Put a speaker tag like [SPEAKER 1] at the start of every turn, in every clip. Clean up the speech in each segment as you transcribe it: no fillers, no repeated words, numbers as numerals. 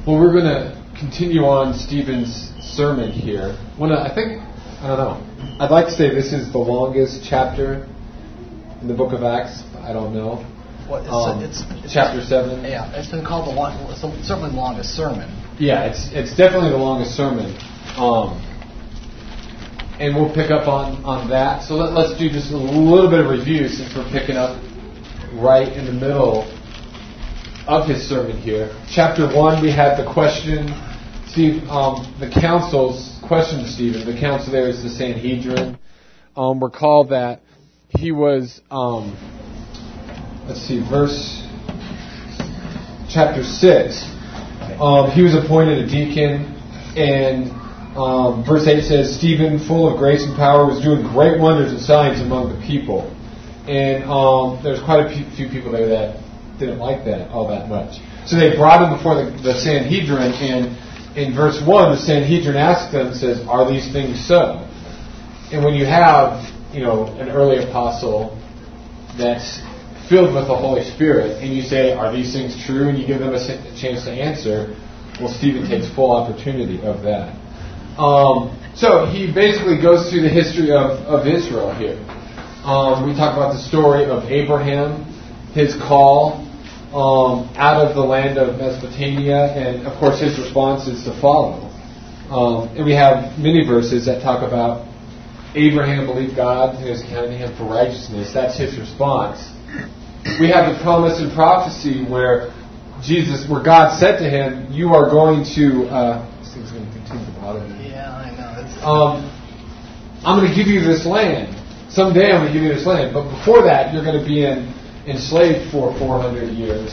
[SPEAKER 1] Well, we're going to continue on Stephen's sermon here. I'd like to say this is the longest chapter in the book of Acts. I don't know.
[SPEAKER 2] It's
[SPEAKER 1] chapter 7.
[SPEAKER 2] Yeah, it's been called certainly the longest sermon.
[SPEAKER 1] Yeah, it's definitely the longest sermon. And we'll pick up on that. So let's do just a little bit of review since we're picking up right in the middle of his sermon here. Chapter 1, we had the question, the council's question to Stephen. The council there is the Sanhedrin. Recall that he was, chapter 6. He was appointed a deacon, and verse 8 says, Stephen, full of grace and power, was doing great wonders and signs among the people. And there's quite a few people there that didn't like that all that much. So they brought him before the Sanhedrin, and in verse 1, the Sanhedrin asked them, says, are these things so? And when you have, an early apostle that's filled with the Holy Spirit, and you say, are these things true? And you give them a chance to answer, well, Stephen takes full opportunity of that. So he basically goes through the history of Israel here. We talk about the story of Abraham, his call out of the land of Mesopotamia, and of course his response is to follow. And we have many verses that talk about Abraham believed God and it was counted to him for righteousness. That's his response. We have the promise and prophecy where God said to him, you are going to... this thing's going to continue to bother me.
[SPEAKER 2] Yeah, I know.
[SPEAKER 1] I'm going to give you this land. Someday I'm going to give you this land. But before that, you're going to be enslaved for 400 years.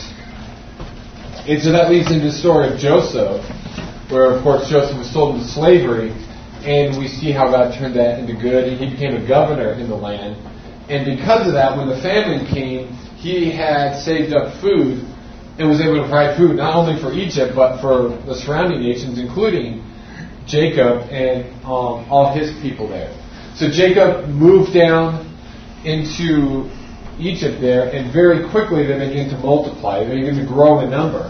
[SPEAKER 1] And so that leads into the story of Joseph, where, of course, Joseph was sold into slavery, and we see how God turned that into good, and he became a governor in the land. And because of that, when the famine came, he had saved up food and was able to provide food not only for Egypt, but for the surrounding nations, including Jacob and all his people there. So Jacob moved down into Egypt there, and very quickly they began to multiply. They began to grow in number.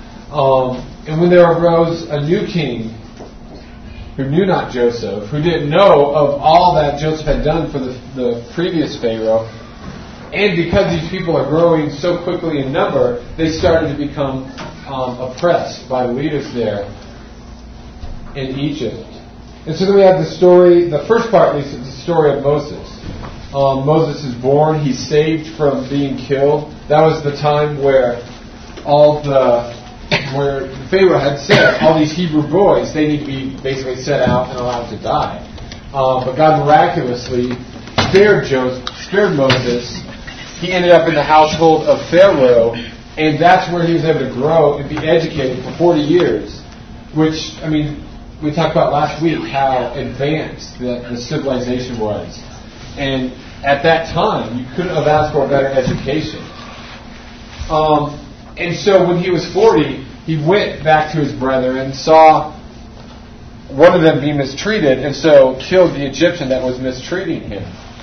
[SPEAKER 1] And when there arose a new king who knew not Joseph, who didn't know of all that Joseph had done for the previous Pharaoh, and because these people are growing so quickly in number, they started to become oppressed by the leaders there in Egypt. And so then we have the story, the first part at least, is the story of Moses. Moses is born, he's saved from being killed. That was the time where where Pharaoh had said, all these Hebrew boys, they need to be basically set out and allowed to die. But God miraculously spared Moses. He ended up in the household of Pharaoh, and that's where he was able to grow and be educated for 40 years, which, we talked about last week how advanced the civilization was. And at that time, you couldn't have asked for a better education. And so when he was 40, he went back to his brethren, saw one of them be mistreated, and so killed the Egyptian that was mistreating him.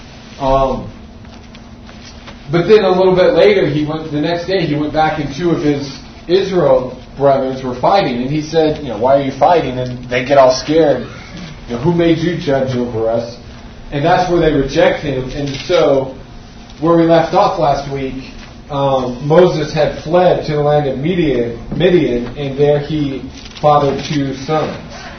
[SPEAKER 1] But then a little bit later, the next day, he went back and two of his Israel brothers were fighting, and he said, why are you fighting? And they get all scared. Who made you judge over us? And that's where they reject him. And so, where we left off last week, Moses had fled to the land of Midian, and there he fathered 2 sons.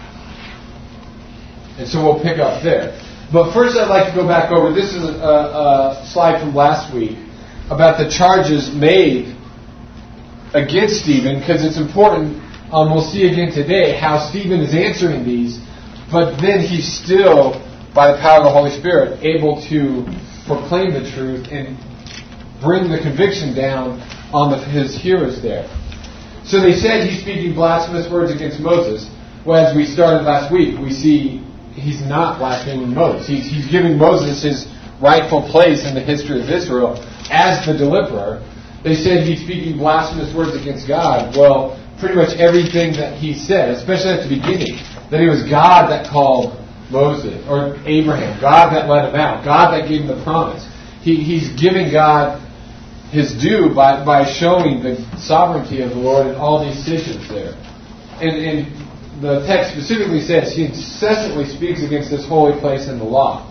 [SPEAKER 1] And so we'll pick up there. But first I'd like to go back over, this is a slide from last week, about the charges made against Stephen, because it's important, we'll see again today, how Stephen is answering these, but then he's still, by the power of the Holy Spirit, able to proclaim the truth and bring the conviction down on his hearers there. So they said he's speaking blasphemous words against Moses. Well, as we started last week, we see he's not blaspheming Moses. He's giving Moses his rightful place in the history of Israel as the deliverer. They said he's speaking blasphemous words against God. Well, pretty much everything that he said, especially at the beginning, that it was God that called Moses, or Abraham, God that led him out, God that gave him the promise. He's giving God his due by showing the sovereignty of the Lord in all these decisions there. and the text specifically says he incessantly speaks against this holy place and the law.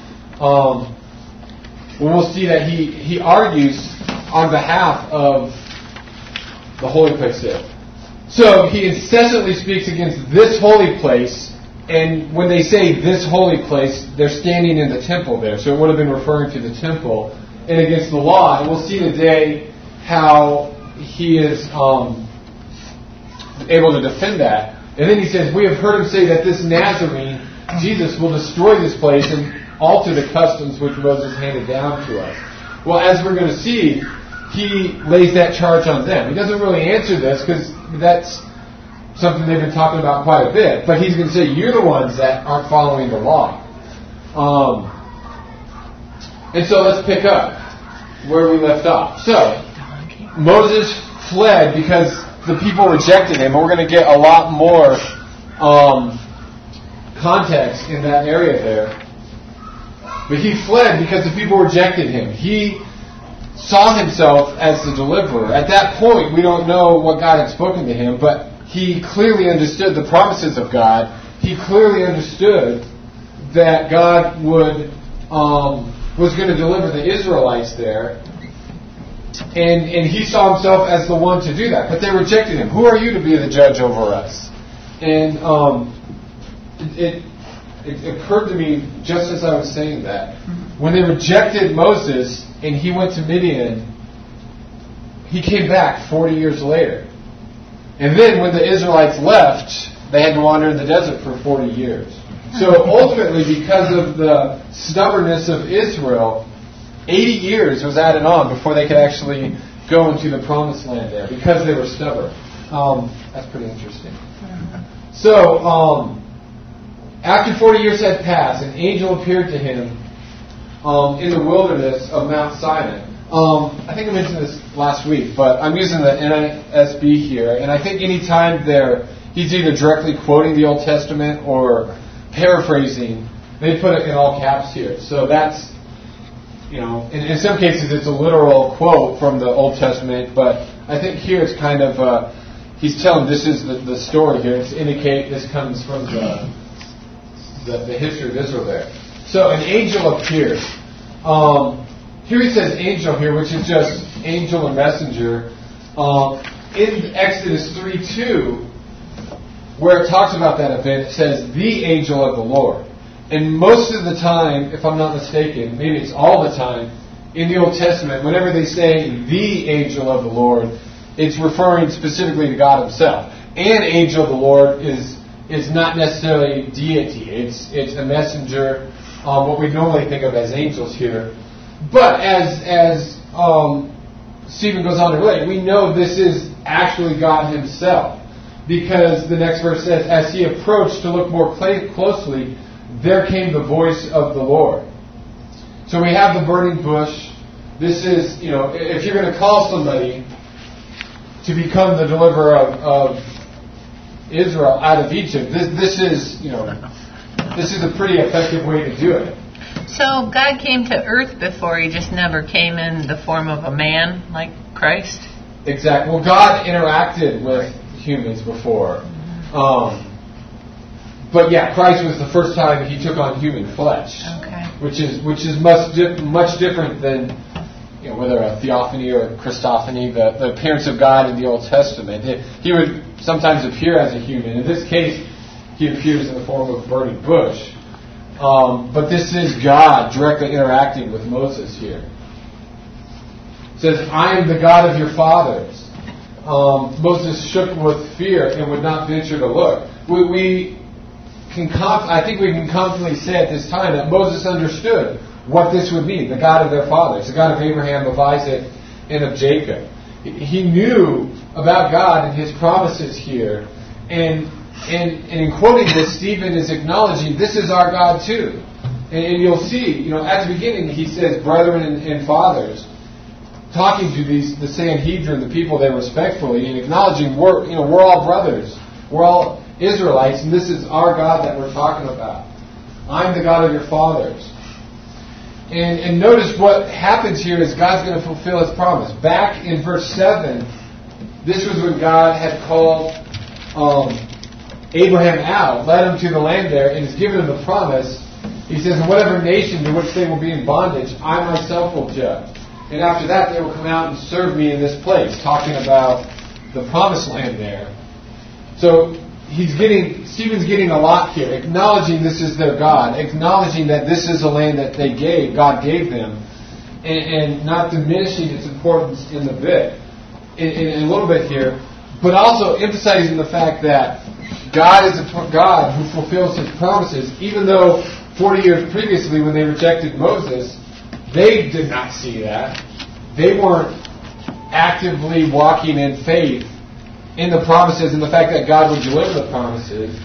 [SPEAKER 1] We'll see that he argues on behalf of the holy place there. So he incessantly speaks against this holy place, and when they say this holy place, they're standing in the temple there. So it would have been referring to the temple, and against the law. And we'll see today how he is able to defend that. And then he says, we have heard him say that this Nazarene, Jesus, will destroy this place and alter the customs which Moses handed down to us. Well, as we're going to see, he lays that charge on them. He doesn't really answer this because that's something they've been talking about quite a bit. But he's going to say, you're the ones that aren't following the law. And so let's pick up where we left off. So, Moses fled because the people rejected him. And we're going to get a lot more context in that area there. But he fled because the people rejected him. He saw himself as the deliverer. At that point, we don't know what God had spoken to him, but he clearly understood the promises of God. He clearly understood that God was going to deliver the Israelites there. And he saw himself as the one to do that. But they rejected him. Who are you to be the judge over us? And it occurred to me just as I was saying that. When they rejected Moses and he went to Midian, he came back 40 years later. And then when the Israelites left, they had to wander in the desert for 40 years. So ultimately, because of the stubbornness of Israel, 80 years was added on before they could actually go into the promised land there, because they were stubborn. That's pretty interesting. So, after 40 years had passed, an angel appeared to him in the wilderness of Mount Sinai. I think I mentioned this last week, but I'm using the NASB here, and I think any time he's either directly quoting the Old Testament or paraphrasing, they put it in all caps here. So that's, in some cases it's a literal quote from the Old Testament, but I think here it's kind of, he's telling this is the story here. It's indicate this comes from the history of Israel there. So an angel appeared. Here he says angel here, which is just angel and messenger. In Exodus 3:2, where it talks about that event, it says the angel of the Lord. And most of the time, if I'm not mistaken, maybe it's all the time, in the Old Testament, whenever they say the angel of the Lord, it's referring specifically to God himself. An angel of the Lord is not necessarily deity. It's a messenger, what we normally think of as angels here. But as Stephen goes on to relate, we know this is actually God himself. Because the next verse says, as he approached to look more closely, there came the voice of the Lord. So we have the burning bush. This is, if you're going to call somebody to become the deliverer of Israel out of Egypt, this is a pretty effective way to do it.
[SPEAKER 3] So God came to earth before, he just never came in the form of a man like Christ?
[SPEAKER 1] Exactly. Well, God interacted with humans before. But yeah, Christ was the first time he took on human flesh. Okay. Which is much different than whether a theophany or a Christophany, the appearance of God in the Old Testament. He would sometimes appear as a human. In this case, he appears in the form of a burning bush. But this is God directly interacting with Moses here. It says, I am the God of your fathers. Moses shook with fear and would not venture to look. I think we can confidently say at this time that Moses understood what this would mean, the God of their fathers, the God of Abraham, of Isaac, and of Jacob. He knew about God and his promises here. And in quoting this, Stephen is acknowledging this is our God too. And you'll see, at the beginning he says brethren and fathers, talking to the Sanhedrin, the people there respectfully, and acknowledging we're all brothers, we're all Israelites, and this is our God that we're talking about. I'm the God of your fathers. And notice what happens here is God's going to fulfill his promise. Back in verse 7, this was when God had called Abraham out, led him to the land there, and has given him the promise. He says, in whatever nation to which they will be in bondage, I myself will judge. And after that, they will come out and serve me in this place, talking about the promised land there. So Stephen's getting a lot here, acknowledging this is their God, acknowledging that this is a land that God gave them, and not diminishing its importance in a little bit here, but also emphasizing the fact that God is a God who fulfills His promises, even though 40 years previously when they rejected Moses, they did not see that. They weren't actively walking in faith in the promises and the fact that God would deliver the promises.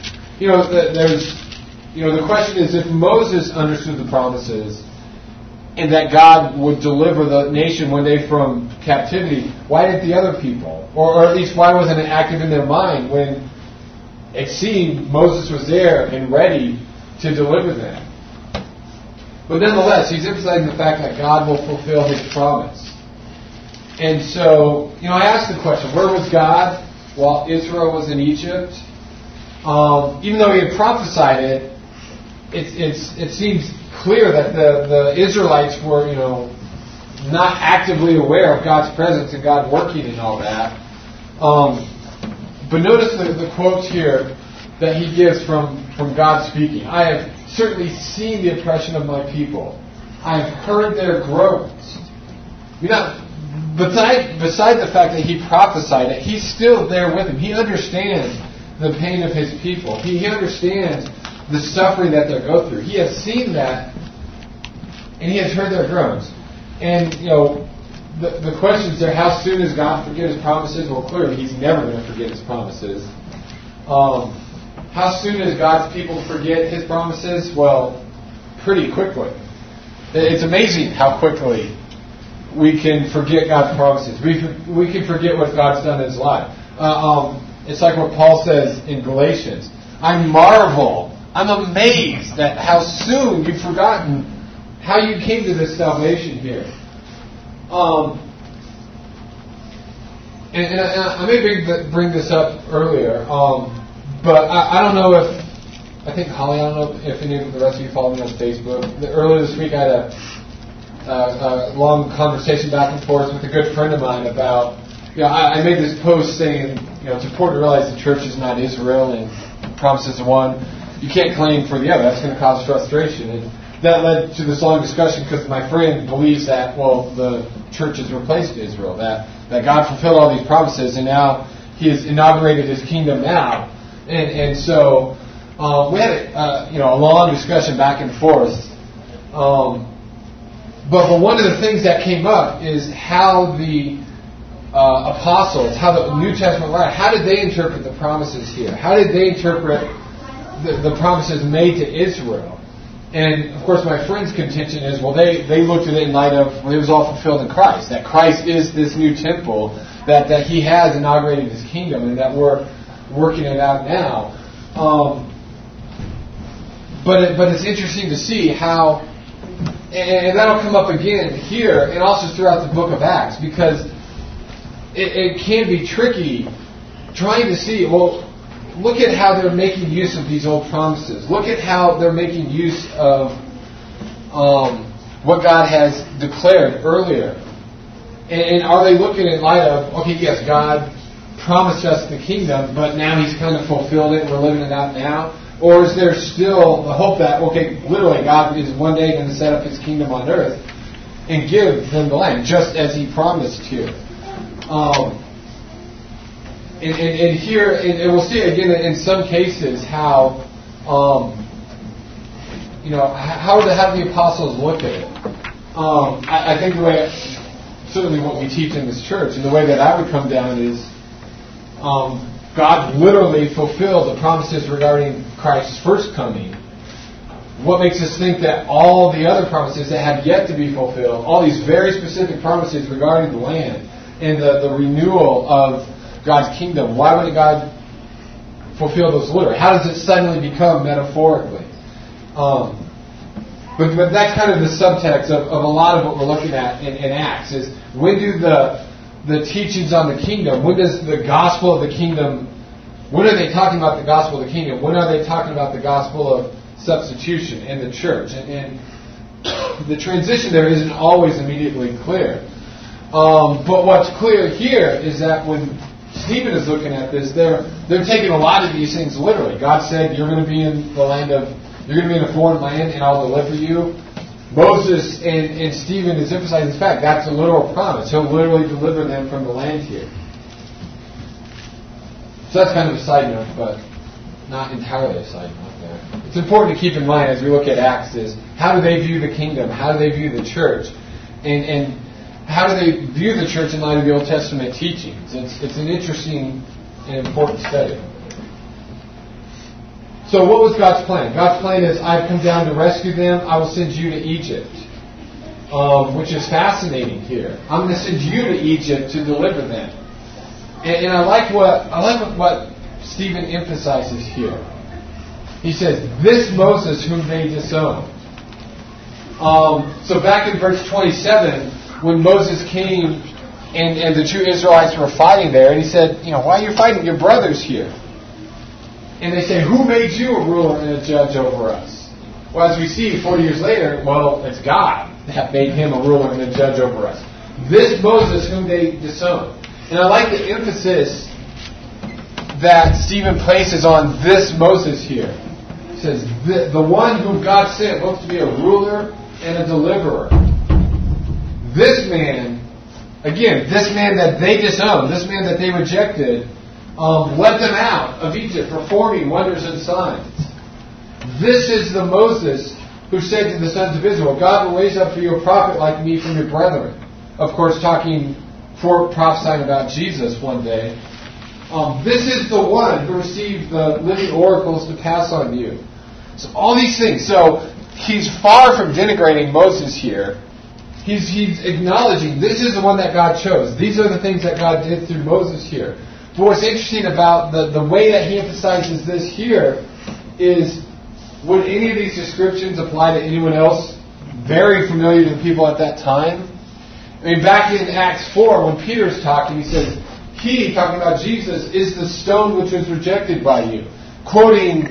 [SPEAKER 1] The question is, if Moses understood the promises and that God would deliver the nation one day from captivity, why did the other people? Or at least why wasn't it active in their mind when it seemed Moses was there and ready to deliver them? But nonetheless, he's emphasizing the fact that God will fulfill His promise. And so, I asked the question, where was God while Israel was in Egypt? Even though He had prophesied it, it seems clear that the Israelites were, not actively aware of God's presence and God working and all that. But notice the quotes here that he gives from God speaking. I have certainly seen the oppression of my people. I have heard their groans. Beside the fact that he prophesied it, he's still there with them. He understands the pain of his people. He understands the suffering that they go through. He has seen that, and he has heard their groans. And, the questions there, how soon does God forget His promises? Well, clearly He's never going to forget His promises. How soon does God's people forget His promises? Well, pretty quickly. It's amazing how quickly we can forget God's promises. We can forget what God's done in His life. It's like what Paul says in Galatians. I marvel, I'm amazed at how soon you've forgotten how you came to this salvation here. And I may bring this up earlier, but I don't know if, I think Holly, I don't know if any of the rest of you follow me on Facebook. Earlier this week I had a long conversation back and forth with a good friend of mine about, I made this post saying, it's important to realize the church is not Israel and promises of one. You can't claim for the other. That's going to cause frustration. And that led to this long discussion because my friend believes that, the church has replaced Israel, that God fulfilled all these promises and now He has inaugurated His kingdom now. And so we had a long discussion back and forth. But one of the things that came up is how the apostles, how the New Testament writers, how did they interpret the promises here? How did they interpret the promises made to Israel? And, of course, my friend's contention is, they looked at it in light of, it was all fulfilled in Christ. That Christ is this new temple, that He has inaugurated His kingdom, and that we're working it out now. But it's interesting to see how, and that'll come up again here, and also throughout the book of Acts, because it can be tricky trying to see, look at how they're making use of these old promises. Look at how they're making use of what God has declared earlier. And are they looking in light of, yes, God promised us the kingdom, but now He's kind of fulfilled it and we're living it out now? Or is there still the hope that, literally God is one day going to set up His kingdom on earth and give them the land, just as He promised here? And here, and we'll see again in some cases how, how do the apostles look at it? I think the way, certainly what we teach in this church, and the way that I would come down is, God literally fulfilled the promises regarding Christ's first coming. What makes us think that all the other promises that have yet to be fulfilled, all these very specific promises regarding the land and the renewal of God's kingdom, why wouldn't God fulfill those literally? How does it suddenly become metaphorically? But that's kind of the subtext of a lot of what we're looking at in Acts, is when do the teachings on the kingdom, when does the gospel of the kingdom When are they talking about the gospel of the kingdom? When are they talking about the gospel of substitution in the church? And the transition there isn't always immediately clear. But what's clear here is that when Stephen is looking at this, they're taking a lot of these things literally. God said, you're going to be in a foreign land and I'll deliver you. Moses and Stephen is emphasizing the fact that's a literal promise. He'll literally deliver them from the land here. So that's kind of a side note, but not entirely a side note there. It's important to keep in mind as we look at Acts is how do they view the kingdom? How do they view the church? And how do they view the church in light of the Old Testament teachings? It's an interesting and important study. So what was God's plan? God's plan is, I've come down to rescue them. I will send you to Egypt, which is fascinating here. I'm going to send you to Egypt to deliver them. And I like what Stephen emphasizes here. He says, this Moses whom they disowned. So back in verse 27, when Moses came and the two Israelites were fighting there, and he said, why are you fighting? Your brother's here. And they say, who made you a ruler and a judge over us? Well, as we see 40 years later, well, it's God that made him a ruler and a judge over us. This Moses whom they disowned. And I like the emphasis that Stephen places on this Moses here. He says, the one whom God sent both to be a ruler and a deliverer. This man, again, this man that they disowned, this man that they rejected, led them out of Egypt, performing wonders and signs. This is the Moses who said to the sons of Israel, God will raise up for you a prophet like me from your brethren. Of course, prophesying about Jesus one day. This is the one who received the living oracles to pass on you. So all these things. So he's far from denigrating Moses here. He's acknowledging this is the one that God chose. These are the things that God did through Moses here. But what's interesting about the way that he emphasizes this here is, would any of these descriptions apply to anyone else very familiar to the people at that time? I mean, back in Acts 4, when Peter's talking, he says, he, talking about Jesus, is the stone which was rejected by you. Quoting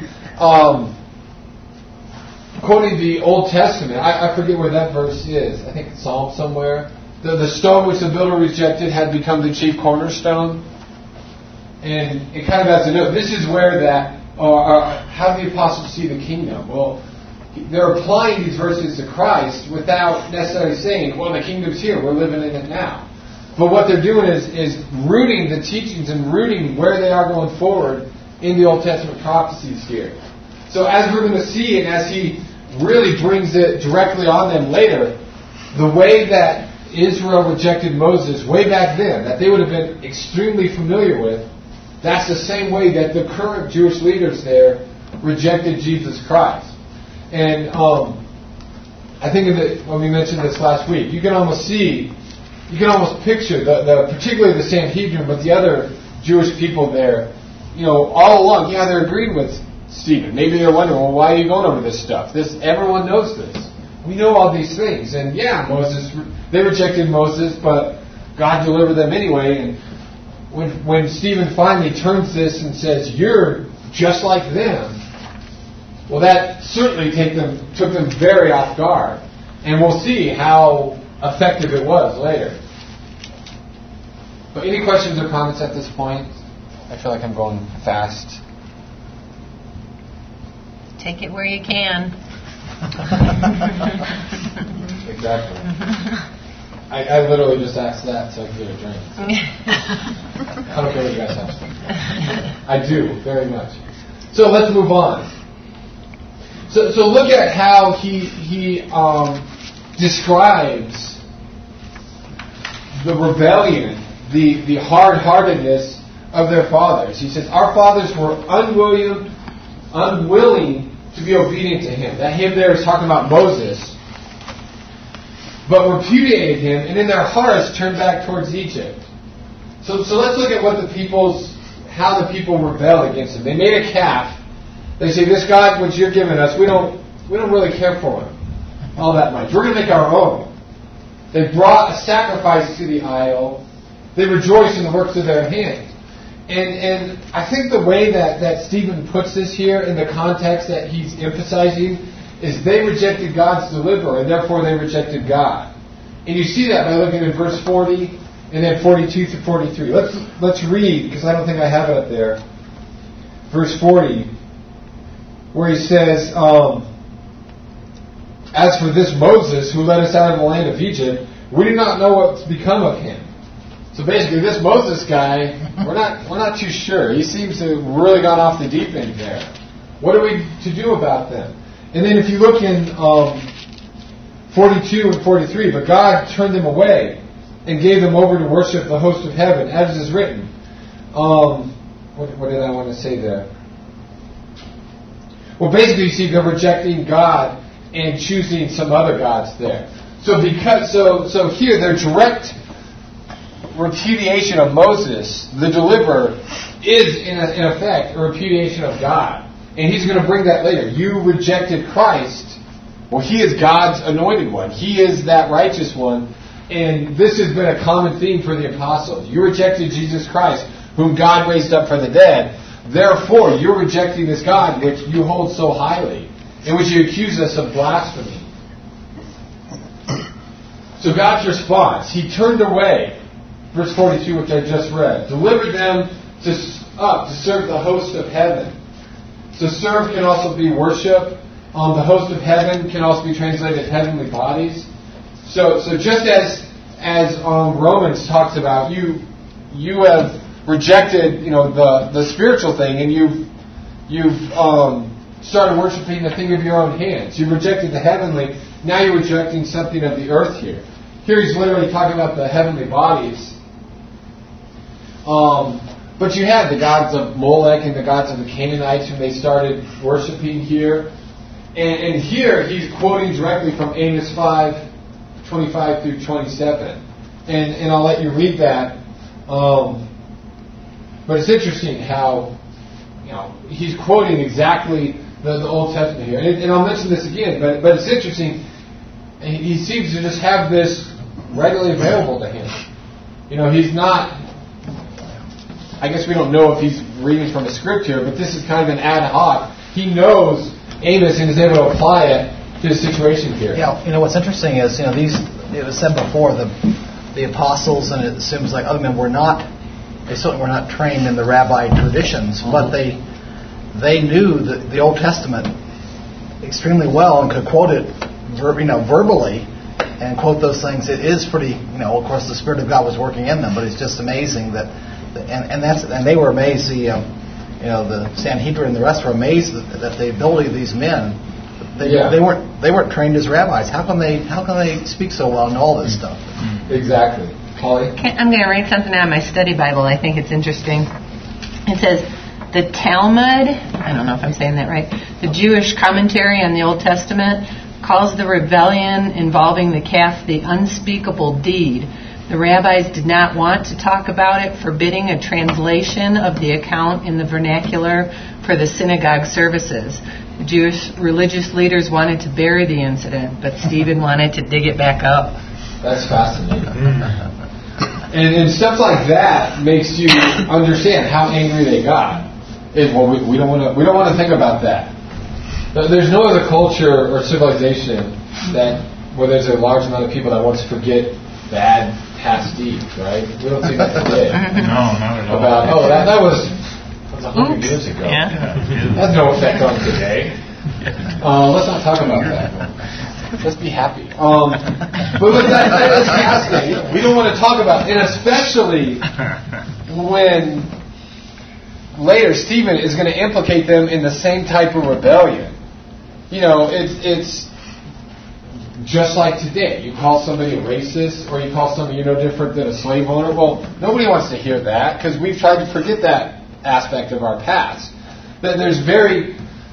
[SPEAKER 1] the Old Testament. I forget where that verse is. I think it's Psalm somewhere. The stone which the builder rejected had become the chief cornerstone. And it kind of has to know, this is where that, how do the apostles see the kingdom? Well, they're applying these verses to Christ without necessarily saying, well, the kingdom's here, we're living in it now. But what they're doing is rooting the teachings and rooting where they are going forward in the Old Testament prophecies here. So as we're going to see, and as he really brings it directly on them later, the way that Israel rejected Moses way back then, that they would have been extremely familiar with, that's the same way that the current Jewish leaders there rejected Jesus Christ. And I think when we mentioned this last week, you can almost picture particularly the Sanhedrin, but the other Jewish people there, all along, they're agreeing with Stephen. Maybe they're wondering, well, why are you going over this stuff? Everyone knows this. We know all these things. And they rejected Moses, but God delivered them anyway. And when Stephen finally turns this and says, you're just like them, well, that certainly took them very off guard. And we'll see how effective it was later. But any questions or comments at this point? I feel like I'm going fast.
[SPEAKER 3] Take it where you can.
[SPEAKER 1] Exactly. I literally just asked that so I could get a drink. I don't care what you guys have to say. I do, very much. So let's move on. So look at how he describes the rebellion, the hard-heartedness of their fathers. He says, our fathers were unwilling to be obedient to him. That him there is talking about Moses. But repudiated him, and in their hearts turned back towards Egypt. So let's look at how the people rebelled against him. They made a calf. They say, this God which you're giving us, we don't really care for him all that much. We're going to make our own. They brought a sacrifice to the idol. They rejoiced in the works of their hands. And I think the way that Stephen puts this here in the context that he's emphasizing is they rejected God's deliverer, and therefore they rejected God. And you see that by looking at verse 40 and then 42 through 43. Let's read, because I don't think I have it up there. Verse 40, where he says, as for this Moses who led us out of the land of Egypt, we do not know what's become of him. So basically, this Moses guy, we're not too sure. He seems to have really gone off the deep end there. What are we to do about them? And then if you look in 42 and 43, but God turned them away and gave them over to worship the host of heaven, as is written. What did I want to say there? Well, basically, you see they're rejecting God and choosing some other gods there. So here, their direct repudiation of Moses, the deliverer, is in effect a repudiation of God. And he's going to bring that later. You rejected Christ. Well, he is God's anointed one. He is that righteous one. And this has been a common theme for the apostles. You rejected Jesus Christ, whom God raised up from the dead. Therefore, you're rejecting this God which you hold so highly, in which you accuse us of blasphemy. So God's response, he turned away, verse 42, which I just read, delivered them to serve the host of heaven. So serve can also be worship. The host of heaven can also be translated heavenly bodies. So just as Romans talks about, you have rejected the spiritual thing, and you've started worshiping the thing of your own hands. You rejected the heavenly. Now you're rejecting something of the earth here. Here he's literally talking about the heavenly bodies. But you had the gods of Molech and the gods of the Canaanites whom they started worshiping here. And here he's quoting directly from Amos 5:25 through 27. And I'll let you read that. But it's interesting how he's quoting exactly the Old Testament here. And I'll mention this again, but it's interesting. He seems to just have this readily available to him. He's not... I guess we don't know if he's reading from a script here, but this is kind of an ad hoc. He knows Amos and is able to apply it to the situation here.
[SPEAKER 2] Yeah, what's interesting is, it was said before, the apostles, and it seems like other men they certainly were not trained in the rabbi traditions, but they knew the Old Testament extremely well and could quote it verbally and quote those things. It is pretty, of course the Spirit of God was working in them, but it's just amazing that, and they were amazed, the Sanhedrin and the rest were amazed that the ability of these men, they weren't trained as rabbis. How can they speak so well and know all this stuff?
[SPEAKER 1] Exactly. Holly?
[SPEAKER 3] I'm going to read something out of my study Bible. I think it's interesting. It says, the Talmud, I don't know if I'm saying that right, the Jewish commentary on the Old Testament, calls the rebellion involving the calf the unspeakable deed. The rabbis did not want to talk about it, forbidding a translation of the account in the vernacular for the synagogue services. The Jewish religious leaders wanted to bury the incident, but Stephen wanted to dig it back up.
[SPEAKER 1] That's fascinating. And stuff like that makes you understand how angry they got. We don't want to think about that. There's no other culture or civilization where there's a large amount of people that wants to forget bad past deeds, right? We don't see that today.
[SPEAKER 4] No, not at all.
[SPEAKER 1] That was 100 years ago.
[SPEAKER 4] Yeah.
[SPEAKER 1] That's no effect on today. Let's not talk about that. Let's be happy. But that's fascinating. We don't want to talk about it, and especially when later Stephen is going to implicate them in the same type of rebellion. It's just like today. You call somebody a racist, or you call somebody no different than a slave owner. Well, nobody wants to hear that because we've tried to forget that aspect of our past. There's very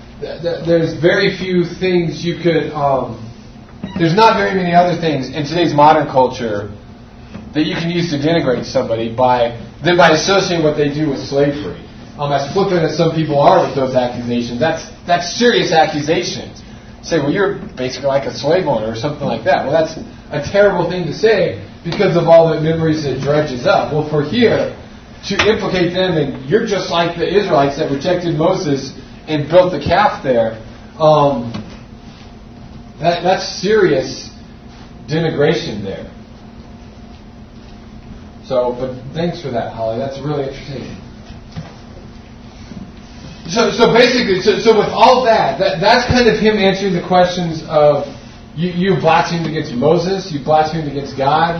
[SPEAKER 1] few things you could. There's not very many other things in today's modern culture that you can use to denigrate somebody by associating what they do with slavery. As flippant as some people are with those accusations, that's serious accusations. Say, well, you're basically like a slave owner or something like that. Well, that's a terrible thing to say because of all the memories it dredges up. Well, for here, to implicate them in, you're just like the Israelites that rejected Moses and built the calf there, that's serious denigration there. So, but thanks for that, Holly. That's really interesting. So basically, so with all that's kind of him answering the questions of you blasphemed against Moses, you blasphemed against God.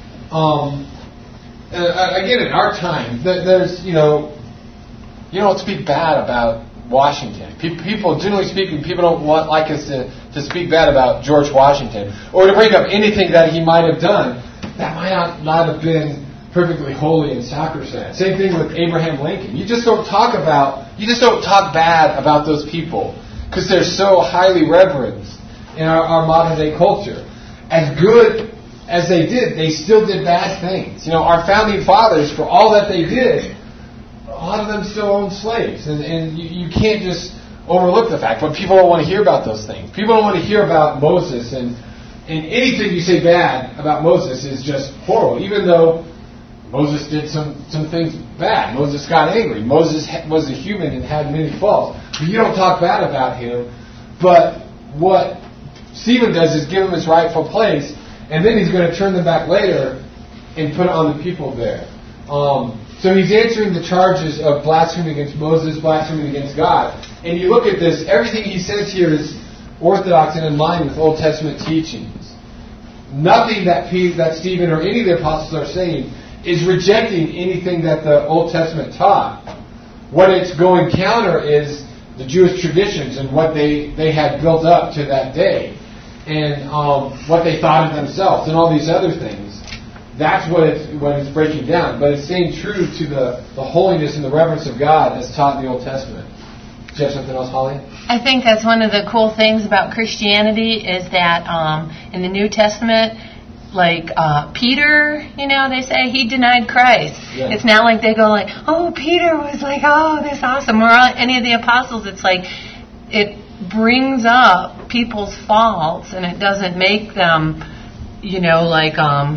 [SPEAKER 1] Again, in our time, there's you don't speak bad about Washington. People, generally speaking, people don't like us to speak bad about George Washington or to bring up anything that he might have done that might not have been perfectly holy and sacrosanct. Same thing with Abraham Lincoln. You just don't talk bad about those people because they're so highly reverenced in our modern day culture. As good as they did, they still did bad things. Our founding fathers, for all that they did, a lot of them still owned slaves. And you can't just overlook the fact. But people don't want to hear about those things. People don't want to hear about Moses. And anything you say bad about Moses is just horrible. Even though Moses did some things bad. Moses got angry. Moses was a human and had many faults. But you don't talk bad about him. But what Stephen does is give him his rightful place, and then he's going to turn them back later and put it on the people there. So he's answering the charges of blaspheming against Moses, blaspheming against God. And you look at this, everything he says here is orthodox and in line with Old Testament teachings. Nothing that Stephen or any of the apostles are saying is rejecting anything that the Old Testament taught. What it's going counter is the Jewish traditions and what they had built up to that day, and what they thought of themselves, and all these other things. That's what it's breaking down. But it's staying true to the holiness and the reverence of God as taught in the Old Testament. Do you have something else, Holly?
[SPEAKER 3] I think that's one of the cool things about Christianity is that in the New Testament, like Peter, they say he denied Christ. Yeah. It's not like they go like, oh, Peter was like, oh, that's awesome. Or any of the apostles, it's like it brings up people's faults and it doesn't make them, like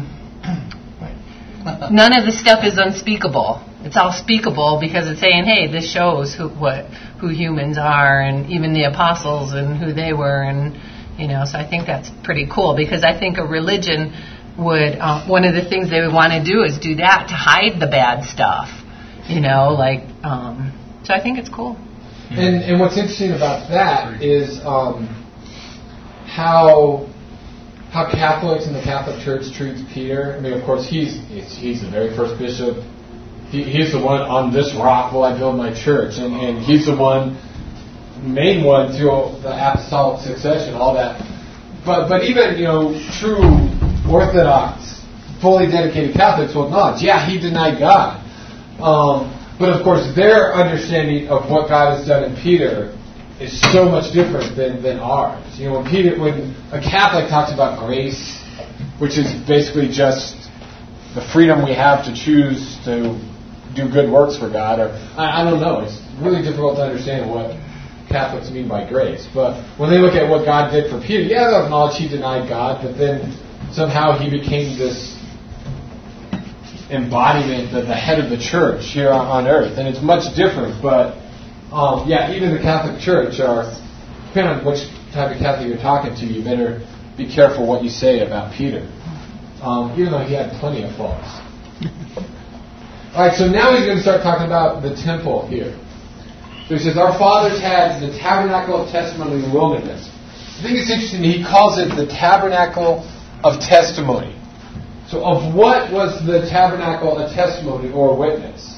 [SPEAKER 3] none of the stuff is unspeakable. It's all speakable because it's saying, hey, this shows who humans are, and even the apostles and who they were, and so I think that's pretty cool, because I think a religion would one of the things they would want to do is do that to hide the bad stuff, so I think it's cool.
[SPEAKER 1] And what's interesting about that is how Catholics and the Catholic Church treats Peter. I mean, of course, he's the very first bishop. He's the one, on this rock will I build my church, and he's the main one through the apostolic succession, all that. But even true Orthodox, fully dedicated Catholics will acknowledge, yeah, he denied God. But of course, their understanding of what God has done in Peter is so much different than ours. When a Catholic talks about grace, which is basically just the freedom we have to choose to do good works for God, or I don't know, it's really difficult to understand what Catholics mean by grace. But when they look at what God did for Peter, yeah, they'll acknowledge he denied God, but then somehow he became this embodiment, the head of the church here on earth. And it's much different, but even the Catholic Church depending on which type of Catholic you're talking to, you better be careful what you say about Peter, even though he had plenty of faults. All right, so now he's going to start talking about the temple here. So he says, our fathers had the tabernacle of testimony in the wilderness. I think it's interesting, he calls it the tabernacle of testimony. So of what was the tabernacle a testimony or witness?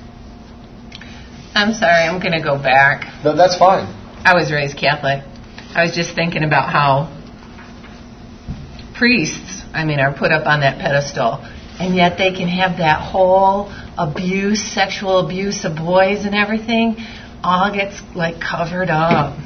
[SPEAKER 3] I'm sorry, I'm going to go back.
[SPEAKER 1] No, that's fine.
[SPEAKER 3] I was raised Catholic. I was just thinking about how priests, are put up on that pedestal, and yet they can have that whole sexual abuse of boys and everything, all gets covered up.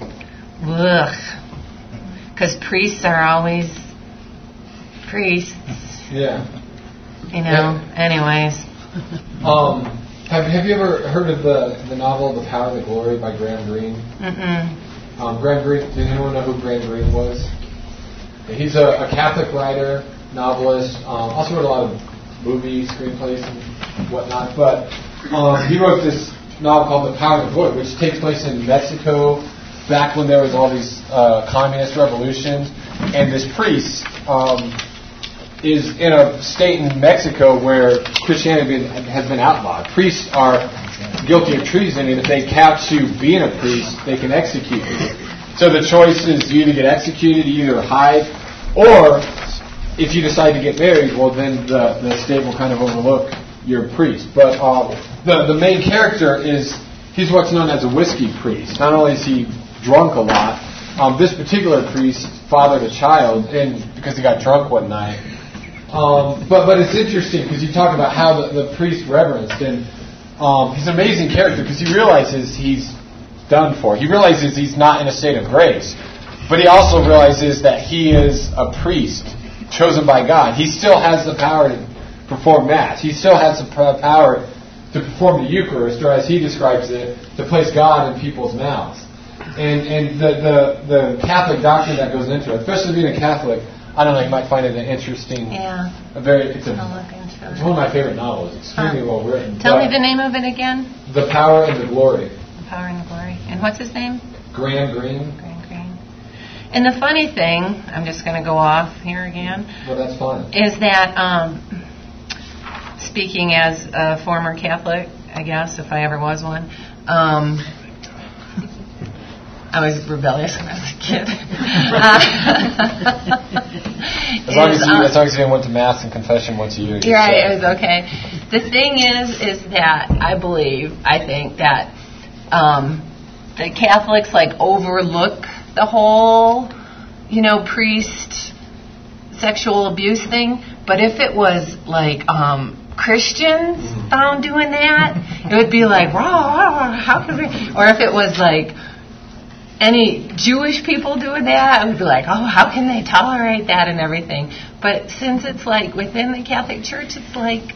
[SPEAKER 3] Ugh. Because priests are always priests.
[SPEAKER 1] Yeah.
[SPEAKER 3] Anyways.
[SPEAKER 1] Have you ever heard of the novel The Power of the Glory by Graham Greene?
[SPEAKER 3] Mm-mm.
[SPEAKER 1] Graham Greene, does anyone know who Graham Greene was? He's a Catholic writer, novelist, also wrote a lot of movie screenplays and whatnot. But he wrote this novel called The Power and the Glory, which takes place in Mexico back when there was all these communist revolutions. And this priest is in a state in Mexico where Christianity has been outlawed. Priests are guilty of treason, and if they catch you being a priest, they can execute you. So the choice is you either get executed, you either hide, or if you decide to get married, well then the state will kind of overlook your priest. But the main character he's what's known as a whiskey priest. Not only is he drunk a lot, this particular priest fathered a child because he got drunk one night. But it's interesting because you talk about how the priest reverenced, and he's an amazing character because he realizes he's done for. He realizes he's not in a state of grace, but he also realizes that he is a priest chosen by God. He still has the power to perform Mass. He still has the power to perform the Eucharist, or as he describes it, to place God in people's mouths. And the Catholic doctrine that goes into it, especially being a Catholic, I don't know, you might find it an interesting.
[SPEAKER 3] Yeah.
[SPEAKER 1] I'll look into it. It's one of my favorite novels. Extremely well written.
[SPEAKER 3] Tell me the name of it again.
[SPEAKER 1] The Power and the Glory.
[SPEAKER 3] The Power and the Glory. And what's his name?
[SPEAKER 1] Graham Greene.
[SPEAKER 3] Graham Greene. And the funny thing, I'm just going to go off here again.
[SPEAKER 1] Well, that's fine.
[SPEAKER 3] Is that speaking as a former Catholic, I guess, if I ever was one. I was rebellious when I was a kid.
[SPEAKER 1] As long as you went to Mass and confession once a year.
[SPEAKER 3] Right, it was okay. The thing is that I think that the Catholics overlook the whole, priest sexual abuse thing. But if it was Christians found doing that, it would be how could we? Or if it was any Jewish people doing that, I would be how can they tolerate that and everything? But since it's within the Catholic Church, it's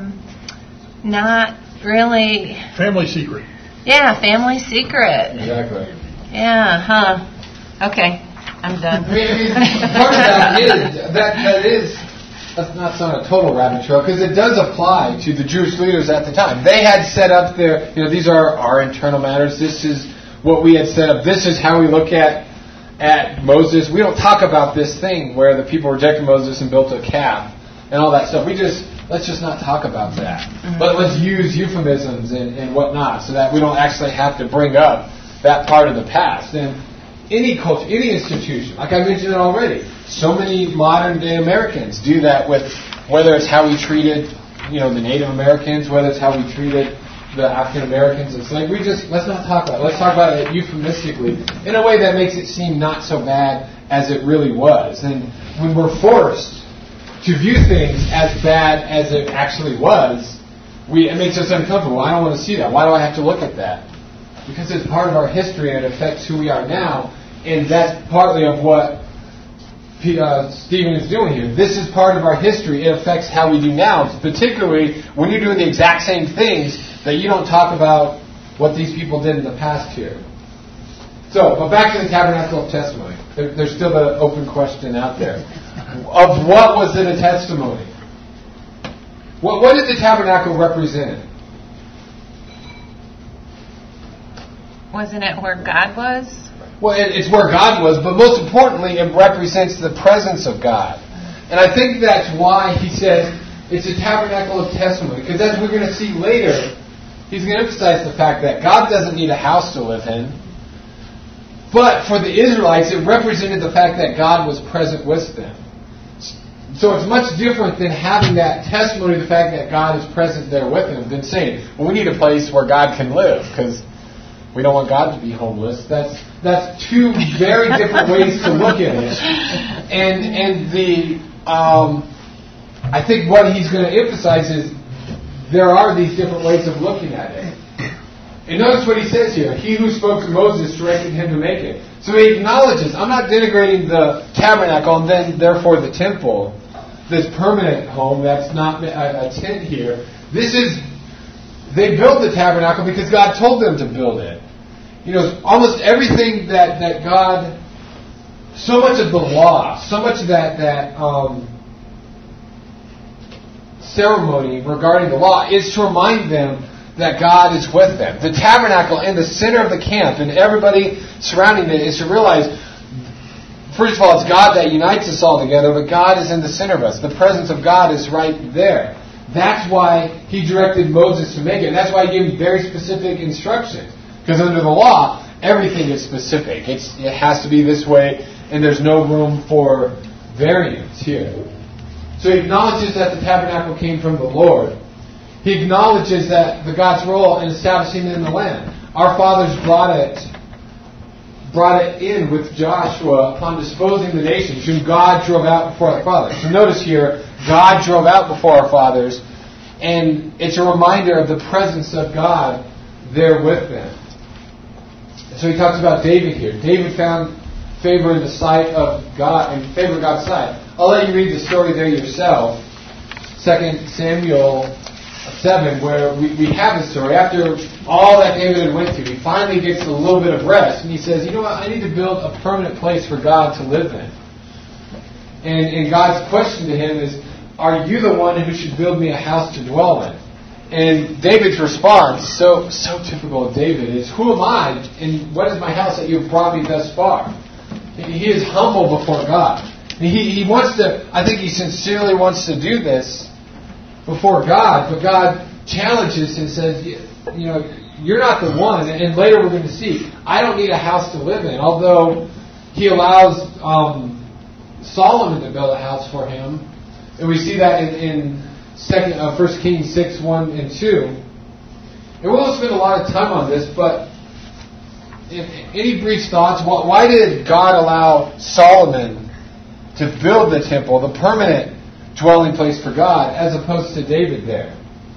[SPEAKER 3] not really
[SPEAKER 5] family secret.
[SPEAKER 3] Yeah, family secret.
[SPEAKER 1] Exactly.
[SPEAKER 3] Yeah, Okay, I'm done.
[SPEAKER 1] Part of that is that's not sound a total rabbit trail because it does apply to the Jewish leaders at the time. They had set up their, these are our internal matters. This is what we had set up. This is how we look at Moses. We don't talk about this thing where the people rejected Moses and built a calf and all that stuff. Let's just not talk about that. Mm-hmm. But let's use euphemisms and whatnot so that we don't actually have to bring up that part of the past. And any culture, any institution, like I mentioned it already, so many modern day Americans do that with whether it's how we treated, the Native Americans, whether it's how we treated the African Americans. It's let's not talk about it. Let's talk about it euphemistically in a way that makes it seem not so bad as it really was. And when we're forced to view things as bad as it actually was, it makes us uncomfortable. I don't want to see that. Why do I have to look at that? Because it's part of our history and it affects who we are now. And that's partly of what Stephen is doing here. This is part of our history. It affects how we do now, particularly when you're doing the exact same things that you don't talk about what these people did in the past here. So, but back to the tabernacle of testimony. There's still the open question out there. Of what was it a testimony? What did the tabernacle represent?
[SPEAKER 3] Wasn't it where God was?
[SPEAKER 1] Well, it's where God was, but most importantly, it represents the presence of God. And I think that's why he says it's a tabernacle of testimony. Because as we're going to see later, he's going to emphasize the fact that God doesn't need a house to live in. But for the Israelites, it represented the fact that God was present with them. So it's much different than having that testimony of the fact that God is present there with them than saying, well, we need a place where God can live because we don't want God to be homeless. That's two very different ways to look at it. And I think what he's going to emphasize is there are these different ways of looking at it. And notice what he says here. He who spoke to Moses directed him to make it. So he acknowledges, I'm not denigrating the tabernacle and then therefore the temple, this permanent home that's not a tent here. They built the tabernacle because God told them to build it. Almost everything that God, so much of the law, so much of that ceremony regarding the law is to remind them that God is with them. The tabernacle in the center of the camp and everybody surrounding it is to realize, first of all, it's God that unites us all together, but God is in the center of us. The presence of God is right there. That's why He directed Moses to make it. And that's why He gave him very specific instructions. Because under the law, everything is specific. It has to be this way, and there's no room for variance here. So He acknowledges that the tabernacle came from the Lord. He acknowledges that God's role in establishing it in the land. Our fathers brought it in with Joshua upon disposing the nations, whom God drove out before our fathers. So notice here, God drove out before our fathers, and it's a reminder of the presence of God there with them. So he talks about David here. David found favor in the sight of God, in favor of God's sight. I'll let you read the story there yourself. 2 Samuel 7, where we have the story. After all that David had went through, he finally gets a little bit of rest, and he says, you know what, I need to build a permanent place for God to live in. And God's question to him is, are you the one who should build me a house to dwell in? And David's response, so typical of David, is, who am I, and what is my house that you have brought me thus far? He is humble before God. He wants to, I think he sincerely wants to do this before God, but God challenges and says, you know, you're not the one. And later we're going to see, I don't need a house to live in. Although He allows Solomon to build a house for him. And we see that in 1 Kings 6, 1 and 2. And we won't spend a lot of time on this, but any brief thoughts? Why did God allow Solomon to build the temple, the permanent dwelling place for God, as opposed to David there?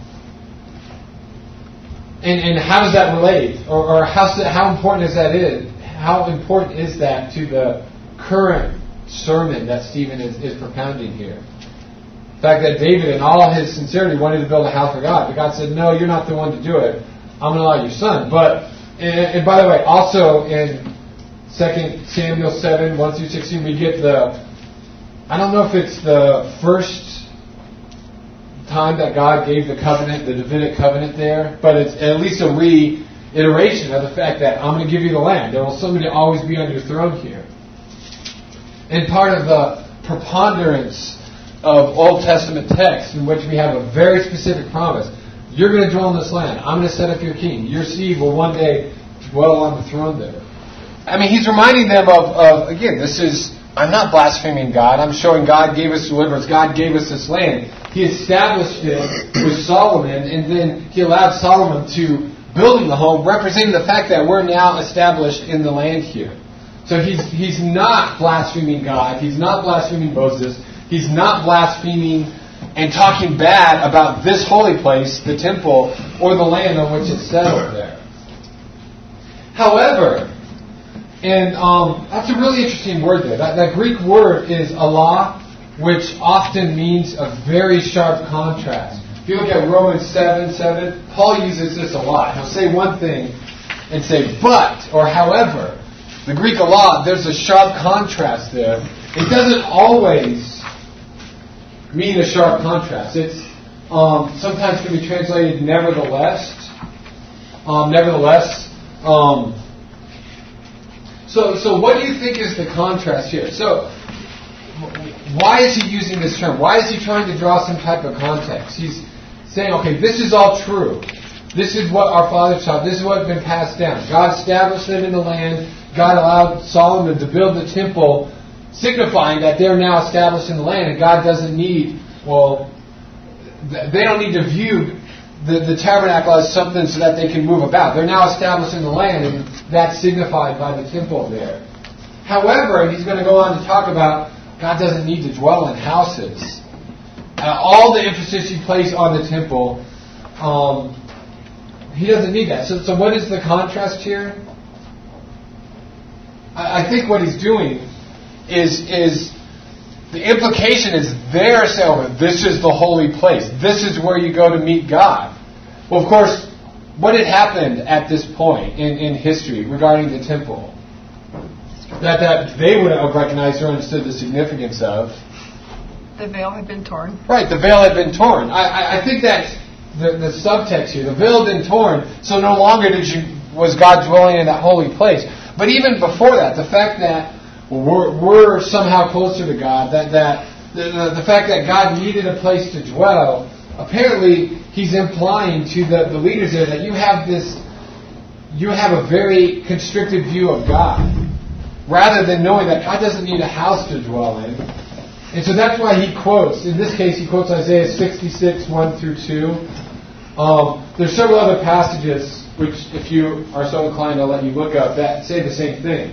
[SPEAKER 1] And how does that relate? Or how important is that? How important is that to the current sermon that Stephen is propounding here? The fact that David, in all his sincerity, wanted to build a house for God, but God said, no, you're not the one to do it. I'm going to allow your son. But, and by the way, also in 2 Samuel 7, 1 through 16, we get I don't know if it's the first time that God gave the covenant, the Davidic covenant there, but it's at least a reiteration of the fact that I'm going to give you the land. There will somebody always be on your throne here. And part of the preponderance of Old Testament texts in which we have a very specific promise. You're going to dwell in this land. I'm going to set up your king. Your seed will one day dwell on the throne there. I mean, he's reminding them of again, I'm not blaspheming God. I'm showing God gave us deliverance. God gave us this land. He established it with Solomon, and then he allowed Solomon to build the home, representing the fact that we're now established in the land here. So he's not blaspheming God. He's not blaspheming Moses. He's not blaspheming and talking bad about this holy place, the temple, or the land on which it's settled there. However, and that's a really interesting word there. That Greek word is Allah, which often means a very sharp contrast. If you look at Romans 7:7, Paul uses this a lot. He'll say one thing and say but, or however. The Greek Allah, there's a sharp contrast there. It doesn't always mean a sharp contrast. It's sometimes can be translated nevertheless. So what do you think is the contrast here? So why is he using this term? Why is he trying to draw some type of context? He's saying, okay, this is all true. This is what our fathers taught. This is what has been passed down. God established them in the land. God allowed Solomon to build the temple, signifying that they're now established in the land, and God doesn't need, they don't need to view the tabernacle as something so that they can move about. They're now established in the land, and that's signified by the temple there. However, he's going to go on to talk about God doesn't need to dwell in houses. All the emphasis he placed on the temple, he doesn't need that. So what is the contrast here? I think what he's doing is the implication is they're saying, this is the holy place. This is where you go to meet God. Well, of course, what had happened at this point in history regarding the temple that they would have recognized or understood the significance of
[SPEAKER 5] The veil had been torn.
[SPEAKER 1] Right, the veil had been torn. I think that's the subtext here. The veil had been torn, so no longer was God dwelling in that holy place. But even before that, the fact that we're somehow closer to God, that the fact that God needed a place to dwell, apparently he's implying to the leaders there that you have a very constricted view of God, rather than knowing that God doesn't need a house to dwell in. And so that's why he quotes, in this case he quotes Isaiah 66, 1 through 2. There's several other passages, which if you are so inclined I'll let you look up, that say the same thing.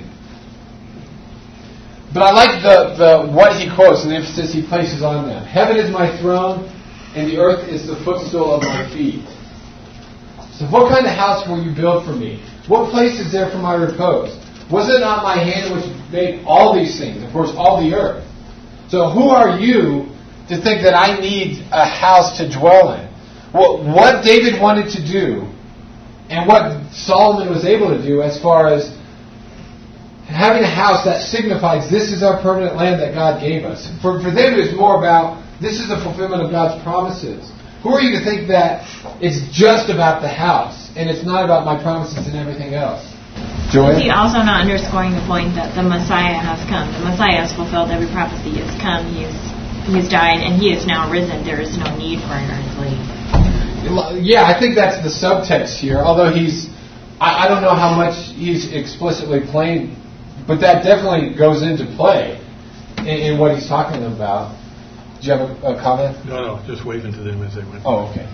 [SPEAKER 1] But I like the what he quotes and the emphasis he places on them. Heaven is my throne, and the earth is the footstool of my feet. So what kind of house will you build for me? What place is there for my repose? Was it not my hand which made all these things? Of course, all the earth. So who are you to think that I need a house to dwell in? Well, what David wanted to do, and what Solomon was able to do as far as having a house that signifies this is our permanent land that God gave us. For them it was more about this is the fulfillment of God's promises. Who are you to think that it's just about the house and it's not about my promises and everything else? Joy?
[SPEAKER 6] Is he also not underscoring the point that the Messiah has come? The Messiah has fulfilled every prophecy. He has come, he has died, and he is now risen. There is no need for an earthly.
[SPEAKER 1] Yeah, I think that's the subtext here. Although I don't know how much he's explicitly playing, but that definitely goes into play in what he's talking about. Do you have a comment?
[SPEAKER 7] No, just waving to them as they went.
[SPEAKER 1] Oh, okay.